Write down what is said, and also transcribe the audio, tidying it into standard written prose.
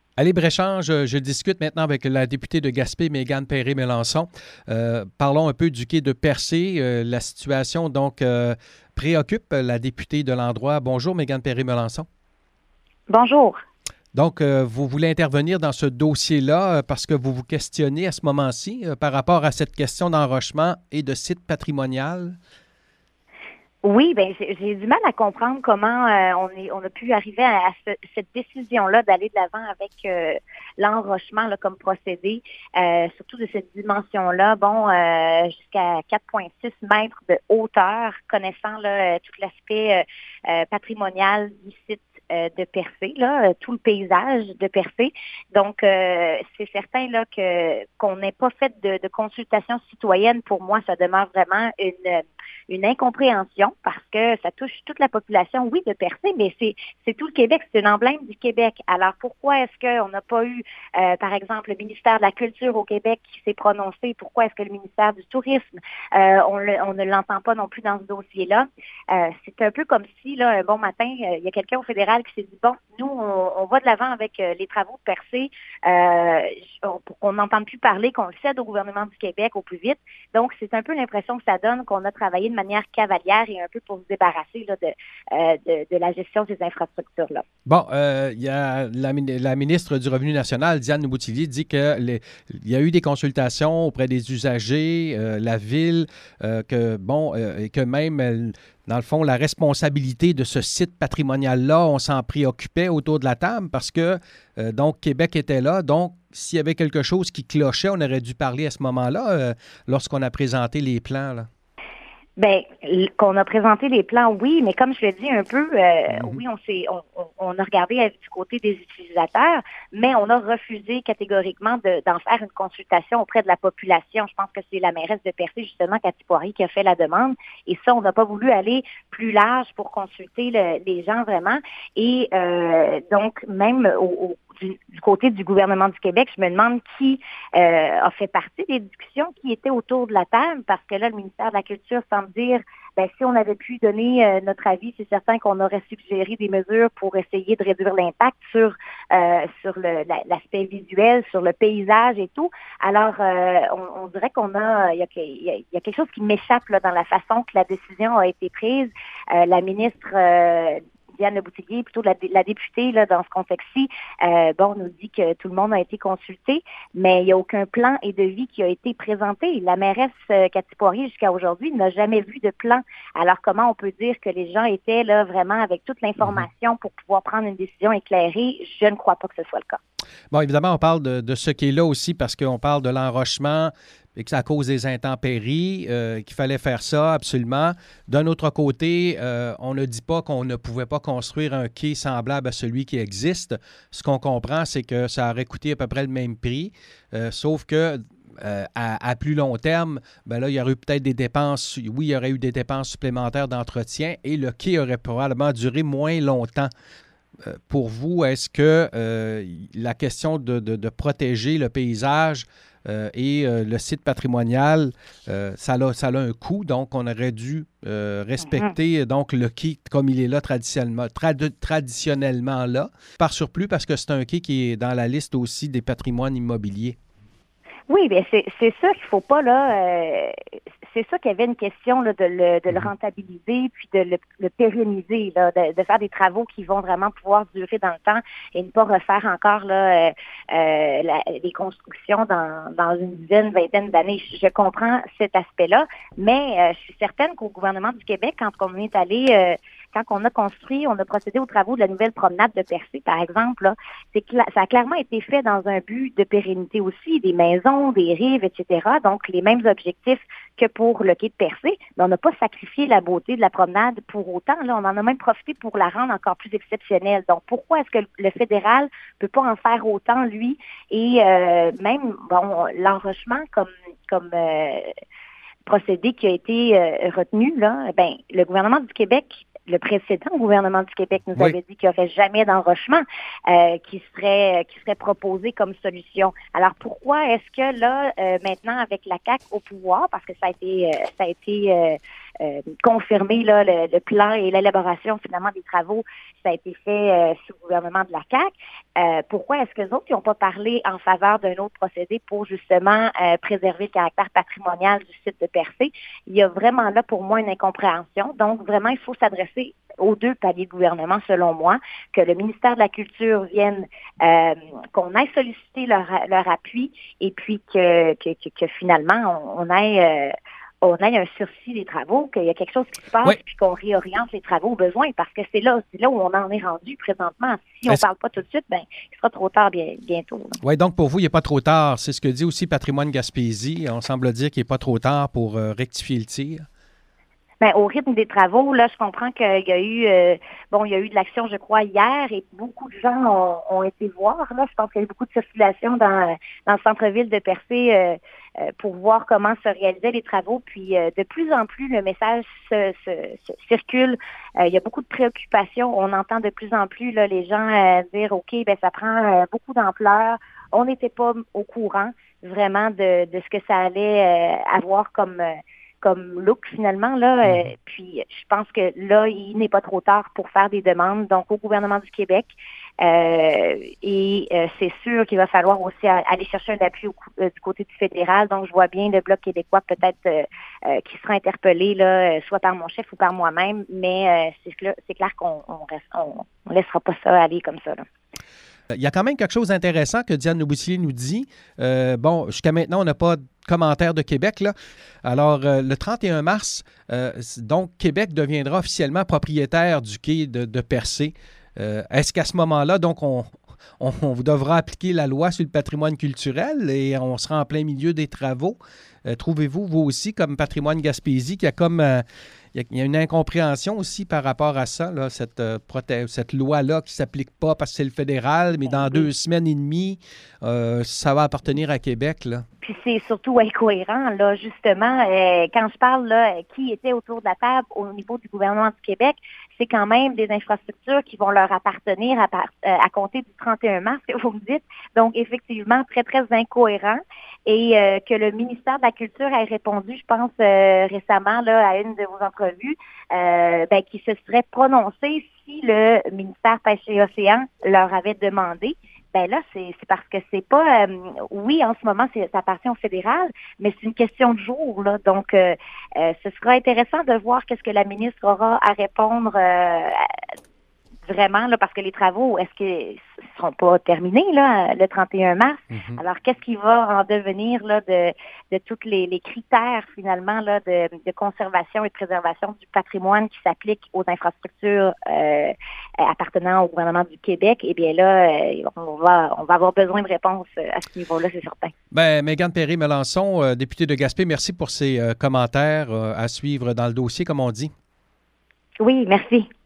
À Libre-Échange, je discute maintenant avec la députée de Gaspé, Mégane Perry-Melançon. Parlons un peu du quai de Percé. La situation, donc, préoccupe la députée de l'endroit. Bonjour, Mégane Perry-Melançon. Bonjour. Donc, vous voulez intervenir dans ce dossier-là parce que vous vous questionnez à ce moment-ci par rapport à cette question d'enrochement et de site patrimonial. Oui, ben j'ai du mal à comprendre comment on a pu arriver à cette décision-là d'aller de l'avant avec l'enrochement là, comme procédé, surtout de cette dimension-là, bon, jusqu'à 4,6 mètres de hauteur, connaissant là, tout l'aspect patrimonial du site de Percé, là, tout le paysage de Percé. Donc, c'est certain là qu'on n'ait pas fait de consultation citoyenne. Pour moi, ça demeure vraiment une incompréhension parce que ça touche toute la population, oui, de Percé, mais c'est tout le Québec, c'est un emblème du Québec. Alors, pourquoi est-ce qu'on n'a pas eu, par exemple, le ministère de la Culture au Québec qui s'est prononcé? Pourquoi est-ce que le ministère du Tourisme, on ne l'entend pas non plus dans ce dossier-là? C'est un peu comme si, là, un bon matin, il y a quelqu'un au fédéral qui s'est dit, bon, nous, on va de l'avant avec les travaux de Percé, pour qu'on n'entende plus parler, qu'on le cède au gouvernement du Québec au plus vite. Donc, c'est un peu l'impression que ça donne qu'on a travaillé de manière cavalière et un peu pour se débarrasser là, de la gestion de ces infrastructures-là. Bon, il y a la ministre du Revenu national, Diane Boutillier, dit qu'il y a eu des consultations auprès des usagers, la ville, que bon, et que même, dans le fond, la responsabilité de ce site patrimonial-là, on s'en préoccupait autour de la table parce que, donc, Québec était là. Donc, s'il y avait quelque chose qui clochait, on aurait dû parler à ce moment-là, lorsqu'on a présenté les plans, là. Ben, qu'on a présenté les plans, oui, mais comme je le dis un peu, Mhm. oui, on a regardé du côté des utilisateurs, mais on a refusé catégoriquement d'en faire une consultation auprès de la population. Je pense que c'est la mairesse de Percé, justement, Cathy Poirier, qui a fait la demande. Et ça, on n'a pas voulu aller plus large pour consulter les gens vraiment. Et donc, même du côté du gouvernement du Québec, je me demande qui a fait partie des discussions qui étaient autour de la table, parce que là, le ministère de la Culture semble dire, ben, si on avait pu donner notre avis, c'est certain qu'on aurait suggéré des mesures pour essayer de réduire l'impact sur l'aspect visuel, sur le paysage et tout. Alors, on dirait il y a quelque chose qui m'échappe là, dans la façon que la décision a été prise. La ministre Diane Leboutillier, plutôt la députée là, dans ce contexte-ci, bon, nous dit que tout le monde a été consulté, mais il n'y a aucun plan et de vie qui a été présenté. La mairesse Cathy Poirier, jusqu'à aujourd'hui, n'a jamais vu de plan. Alors, comment on peut dire que les gens étaient là vraiment avec toute Mhm. l'information pour pouvoir prendre une décision éclairée? Je ne crois pas que ce soit le cas. Bon, évidemment, on parle de ce qui est là aussi parce qu'on parle de l'enrochement et que c'est à cause des intempéries, qu'il fallait faire ça absolument. D'un autre côté, on ne dit pas qu'on ne pouvait pas construire un quai semblable à celui qui existe. Ce qu'on comprend, c'est que ça aurait coûté à peu près le même prix, sauf que à plus long terme, ben là, il y aurait eu peut-être des dépenses, oui, il y aurait eu des dépenses supplémentaires d'entretien et le quai aurait probablement duré moins longtemps. Pour vous, est-ce que la question de protéger le paysage et le site patrimonial, ça a un coût, donc on aurait dû Mhm. respecter donc le quai comme il est là traditionnellement là, par surplus parce que c'est un quai qui est dans la liste aussi des patrimoines immobiliers. Oui, bien c'est ça qu'il faut pas là. C'est ça qu'il y avait une question là, de le Mhm. rentabiliser puis de le pérenniser, là, de faire des travaux qui vont vraiment pouvoir durer dans le temps et ne pas refaire encore là les constructions dans une dizaine, vingtaine d'années. Je comprends cet aspect-là, mais je suis certaine qu'au gouvernement du Québec, quand on est allé quand on a construit, on a procédé aux travaux de la nouvelle promenade de Percé, par exemple, là, ça a clairement été fait dans un but de pérennité aussi, des maisons, des rives, etc. Donc, les mêmes objectifs que pour le quai de Percé, mais on n'a pas sacrifié la beauté de la promenade pour autant. Là, on en a même profité pour la rendre encore plus exceptionnelle. Donc, pourquoi est-ce que le fédéral peut pas en faire autant, lui, et même, bon, l'enrochement comme procédé qui a été retenu, là, ben, le gouvernement du Québec, le précédent gouvernement du Québec nous Oui. avait dit qu'il n'y aurait jamais d'enrochement qui serait proposé comme solution. Alors pourquoi est-ce que là, maintenant, avec la CAQ au pouvoir, parce que ça a été confirmer là, le plan et l'élaboration finalement des travaux. Ça a été fait sous le gouvernement de la CAQ. Pourquoi est-ce que les autres n'ont pas parlé en faveur d'un autre procédé pour justement préserver le caractère patrimonial du site de Percé? Il y a vraiment là pour moi une incompréhension. Donc vraiment, il faut s'adresser aux deux paliers de gouvernement, selon moi, que le ministère de la Culture vienne, qu'on aille solliciter leur appui et puis que finalement, on aille un sursis des travaux, qu'il y a quelque chose qui se passe, puis qu'on réoriente les travaux aux besoins, parce que c'est là où on en est rendu présentement. Si on ne parle pas tout de suite, ben il sera trop tard bientôt. Oui, donc pour vous, il n'est pas trop tard. C'est ce que dit aussi Patrimoine Gaspésie. On semble dire qu'il n'est pas trop tard pour rectifier le tir. Ben, au rythme des travaux, là, je comprends qu'il y a eu il y a eu de l'action, je crois, hier, et beaucoup de gens ont été voir. Là, je pense qu'il y a eu beaucoup de circulation dans le centre-ville de Percé pour voir comment se réalisaient les travaux. Puis de plus en plus, le message se circule. Il y a beaucoup de préoccupations. On entend de plus en plus là, les gens dire OK, ben ça prend beaucoup d'ampleur. On n'était pas au courant vraiment de ce que ça allait avoir comme look finalement là. Puis je pense que là, il n'est pas trop tard pour faire des demandes donc au gouvernement du Québec. C'est sûr qu'il va falloir aussi aller chercher un appui du côté du fédéral. Donc je vois bien le Bloc québécois peut-être qui sera interpellé là, soit par mon chef ou par moi-même, mais c'est clair qu'on on laissera pas ça aller comme ça là. Il y a quand même quelque chose d'intéressant que Diane Boutillier nous dit. Jusqu'à maintenant, on n'a pas de commentaire de Québec, là. Alors, le 31 mars, donc, Québec deviendra officiellement propriétaire du quai de Percé. Est-ce qu'à ce moment-là, donc, on devra appliquer la loi sur le patrimoine culturel et on sera en plein milieu des travaux? Trouvez-vous, vous aussi, comme Patrimoine Gaspésie, qu'il y a comme... il y a une incompréhension aussi par rapport à ça, là, cette loi-là qui ne s'applique pas parce que c'est le fédéral, mais dans 2 semaines et demie, ça va appartenir à Québec, là. Puis c'est surtout incohérent, là, justement, quand je parle, là, qui était autour de la table au niveau du gouvernement du Québec, c'est quand même des infrastructures qui vont leur appartenir à compter du 31 mars, que vous me dites. Donc, effectivement, très, très incohérent. Et que le ministère de la Culture ait répondu, je pense, récemment là, à une de vos entrevues, qui se serait prononcé si le ministère Pêche et Océan leur avait demandé. Ben là, c'est parce que c'est pas... oui, en ce moment, ça appartient au fédéral, mais c'est une question de jour, là. Donc, ce sera intéressant de voir qu'est-ce que la ministre aura à répondre vraiment, là, parce que les travaux, est-ce qu'ils ne seront pas terminés là, le 31 mars? Mm-hmm. Alors, qu'est-ce qui va en devenir là, de tous les critères, finalement, là, de conservation et de préservation du patrimoine qui s'appliquent aux infrastructures appartenant au gouvernement du Québec? Eh bien là, on va avoir besoin de réponses à ce niveau-là, c'est certain. Bien, Mégane Perry-Melançon, députée de Gaspé, merci pour ces commentaires à suivre dans le dossier, comme on dit. Oui, merci.